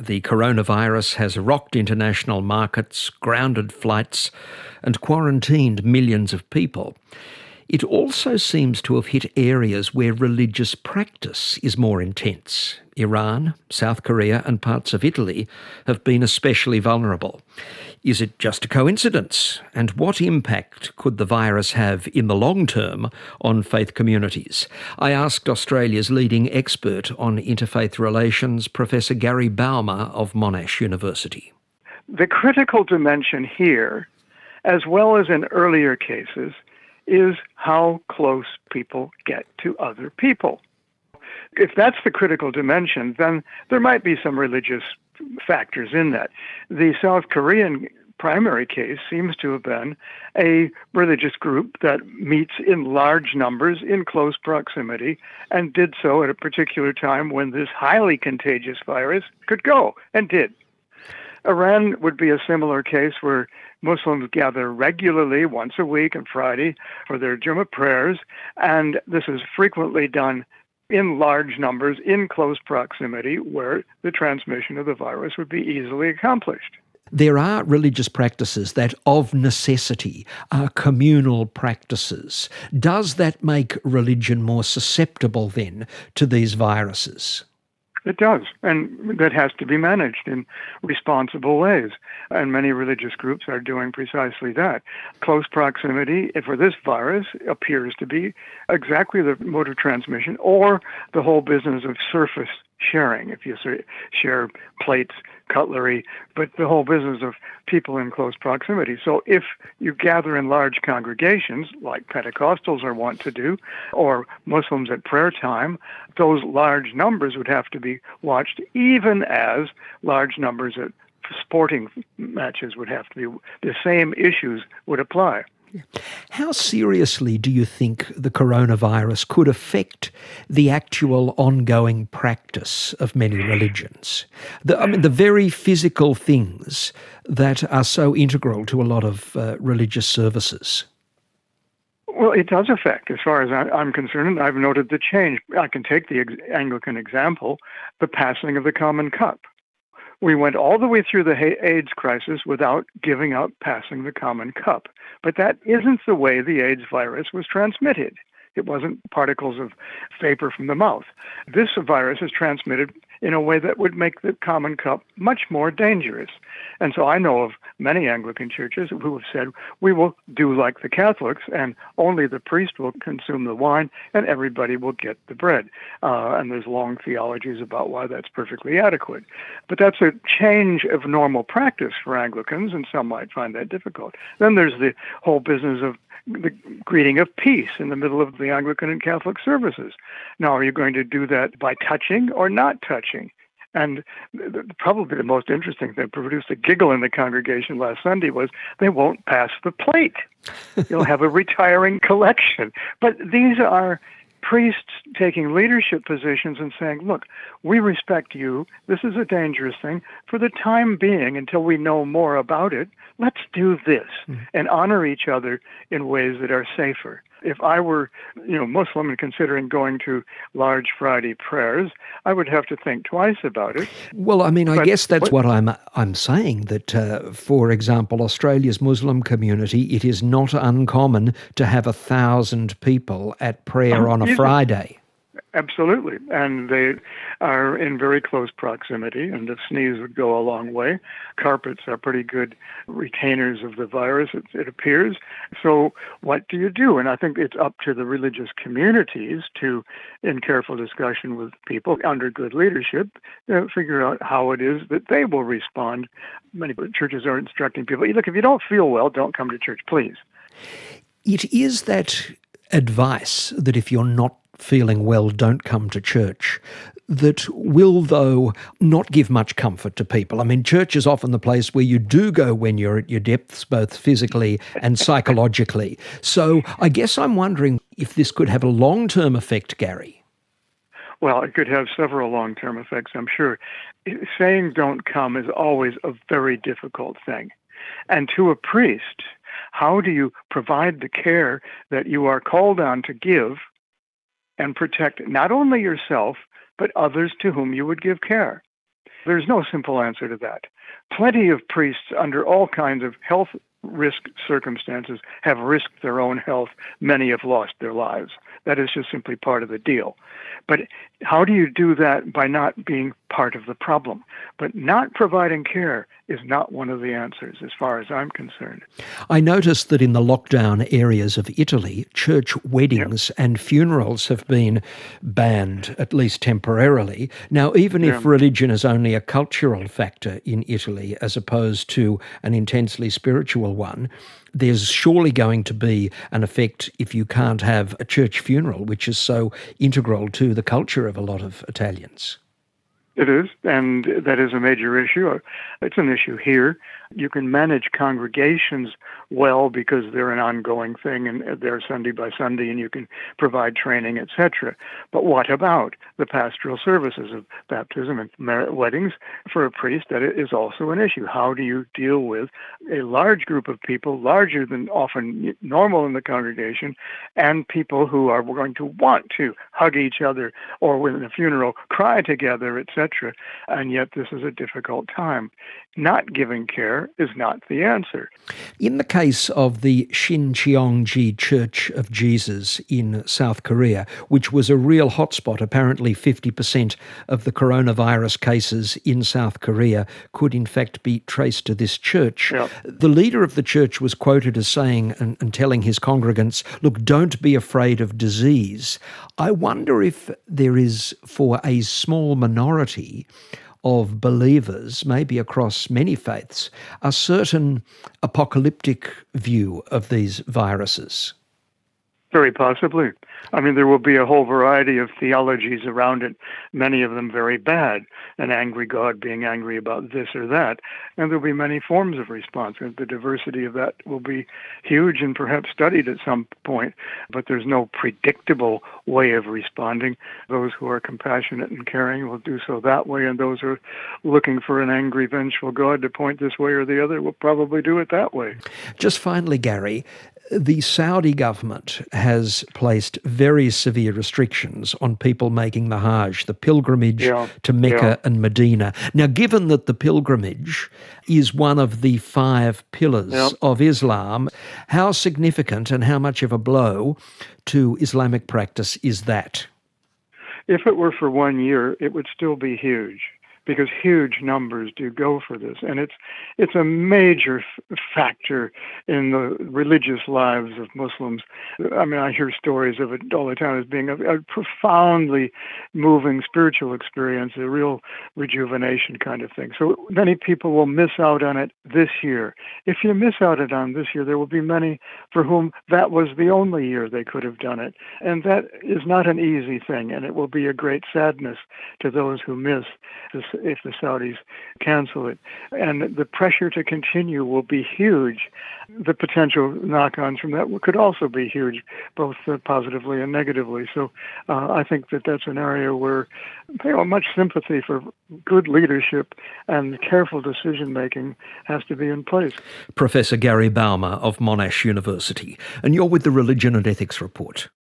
The coronavirus has rocked international markets, grounded flights, and quarantined millions of people. It also seems to have hit areas where religious practice is more intense. Iran, South Korea, and parts of Italy have been especially vulnerable. Is it just a coincidence? And what impact could the virus have in the long term on faith communities? I asked Australia's leading expert on interfaith relations, Professor Gary Bouma of Monash University. The critical dimension here, as well as in earlier cases, is how close people get to other people. If that's the critical dimension, then there might be some religious factors in that. The South Korean primary case seems to have been a religious group that meets in large numbers in close proximity and did so at a particular time when this highly contagious virus could go, and did. Iran would be a similar case where Muslims gather regularly once a week on Friday for their Jummah prayers, and this is frequently done in large numbers in close proximity where the transmission of the virus would be easily accomplished. There are religious practices that of necessity are communal practices. Does that make religion more susceptible then to these viruses? It does, and that has to be managed in responsible ways. And many religious groups are doing precisely that. Close proximity for this virus appears to be exactly the mode of transmission, or the whole business of surface sharing, if you share plates, cutlery, but the whole business of people in close proximity. So if you gather in large congregations, like Pentecostals are wont to do, or Muslims at prayer time, those large numbers would have to be watched, even as large numbers at sporting matches would have to be. The same issues would apply. How seriously do you think the coronavirus could affect the actual ongoing practice of many religions? The very physical things that are so integral to a lot of religious services. Well, it does affect, as far as I'm concerned, and I've noted the change. I can take the Anglican example, the passing of the common cup. We went all the way through the AIDS crisis without giving up passing the common cup. But that isn't the way the AIDS virus was transmitted. It wasn't particles of vapor from the mouth. This virus is transmitted in a way that would make the common cup much more dangerous. And so I know of many Anglican churches who have said, we will do like the Catholics, and only the priest will consume the wine, and everybody will get the bread. And there's long theologies about why that's perfectly adequate. But that's a change of normal practice for Anglicans, and some might find that difficult. Then there's the whole business of the greeting of peace in the middle of the Anglican and Catholic services. Now, are you going to do that by touching or not touching? And probably the most interesting thing that produced a giggle in the congregation last Sunday was they won't pass the plate. You'll have a retiring collection. But these are priests taking leadership positions and saying, look, we respect you. This is a dangerous thing. For the time being, until we know more about it, let's do this and honor each other in ways that are safer. If I were, Muslim and considering going to large Friday prayers, I would have to think twice about it. Well, I guess that's what I'm saying, that, for example, Australia's Muslim community, it is not uncommon to have 1,000 people at prayer on a Friday. Absolutely. And they are in very close proximity, and a sneeze would go a long way. Carpets are pretty good retainers of the virus, it appears. So what do you do? And I think it's up to the religious communities to, in careful discussion with people under good leadership, figure out how it is that they will respond. Many churches are instructing people, look, if you don't feel well, don't come to church, please. It is that advice that if you're not feeling well, don't come to church, that will, though, not give much comfort to people. Church is often the place where you do go when you're at your depths, both physically and psychologically. So I guess I'm wondering if this could have a long-term effect, Gary. Well, it could have several long-term effects, I'm sure. Saying don't come is always a very difficult thing. And to a priest, how do you provide the care that you are called on to give and protect not only yourself, but others to whom you would give care? There's no simple answer to that. Plenty of priests under all kinds of health risk circumstances have risked their own health. Many have lost their lives. That is just simply part of the deal. But how do you do that by not being part of the problem? But not providing care is not one of the answers as far as I'm concerned. I noticed that in the lockdown areas of Italy, church weddings and funerals have been banned, at least temporarily. Now, even if religion is only a cultural factor in Italy as opposed to an intensely spiritual one, there's surely going to be an effect if you can't have a church funeral, which is so integral to the culture of a lot of Italians. It is, and that is a major issue. It's an issue here. You can manage congregations well because they're an ongoing thing and they're Sunday by Sunday and you can provide training, etc. But what about the pastoral services of baptism and weddings? For a priest, that is also an issue. How do you deal with a large group of people, larger than often normal in the congregation, and people who are going to want to hug each other or within a funeral cry together, etc. And yet this is a difficult time. Not giving care is not the answer. In the case of the Shincheonji Church of Jesus in South Korea, which was a real hotspot, apparently 50% of the coronavirus cases in South Korea could in fact be traced to this church. Yeah. The leader of the church was quoted as saying and telling his congregants, look, don't be afraid of disease. I wonder if there is, for a small minority of believers, maybe across many faiths, a certain apocalyptic view of these viruses. Very possibly. I mean, there will be a whole variety of theologies around it, many of them very bad, an angry God being angry about this or that, and there'll be many forms of response, and the diversity of that will be huge and perhaps studied at some point, but there's no predictable way of responding. Those who are compassionate and caring will do so that way, and those who are looking for an angry, vengeful God to point this way or the other will probably do it that way. Just finally, Gary, the Saudi government has placed very severe restrictions on people making the Hajj, the pilgrimage to Mecca and Medina. Now, given that the pilgrimage is one of the 5 pillars of Islam, how significant and how much of a blow to Islamic practice is that? If it were for 1 year, it would still be huge, because huge numbers do go for this. And it's a major factor in the religious lives of Muslims. I mean, I hear stories of it all the time as being a profoundly moving spiritual experience, a real rejuvenation kind of thing. So many people will miss out on it this year. If you miss out on this year, there will be many for whom that was the only year they could have done it. And that is not an easy thing, and it will be a great sadness to those who miss this if the Saudis cancel it. And the pressure to continue will be huge. The potential knock-ons from that could also be huge, both positively and negatively. So I think that that's an area where much sympathy for good leadership and careful decision-making has to be in place. Professor Gary Bouma of Monash University. And you're with the Religion and Ethics Report.